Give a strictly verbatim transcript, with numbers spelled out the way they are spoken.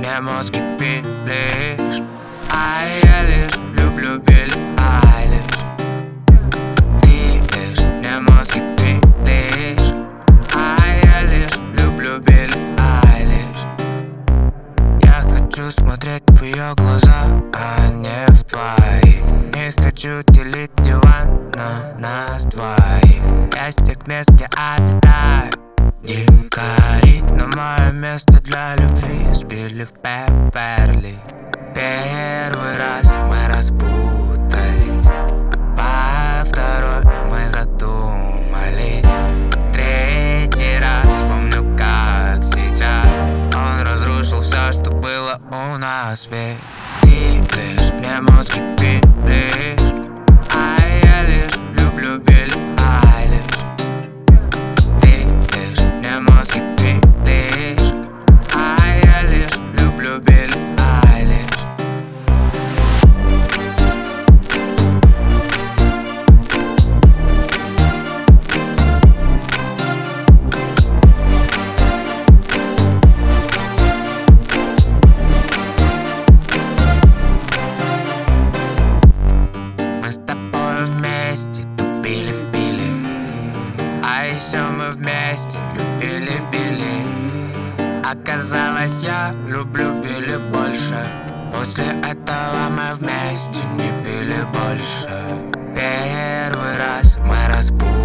мне мозги пилишь. А я лишь люблю Билли Айлиш. Ты лишь мне мозги пилишь. А я лишь люблю Билли Айлиш. Я хочу смотреть в ее глаза, а не в твои. Не хочу делить диван на нас двоих. Я с тех вместе обитаю дикари, но мое место для любви сбили в Беверли. Первый раз мы распутались, во второй мы задумались. В третий раз помню, как сейчас он разрушил все, что было у нас. Ведь ты лишь мне мозги пилишь. А я лишь люблю Билли Айлиш. Ты лишь мне мозги пилишь. А я лишь люблю Билли Айлиш. Мы с тобой вместе тупили-пили, а еще мы вместе любили-били. Оказалось, я люблю Билли больше. После этого мы вместе не пили больше. Первый раз мы распутались,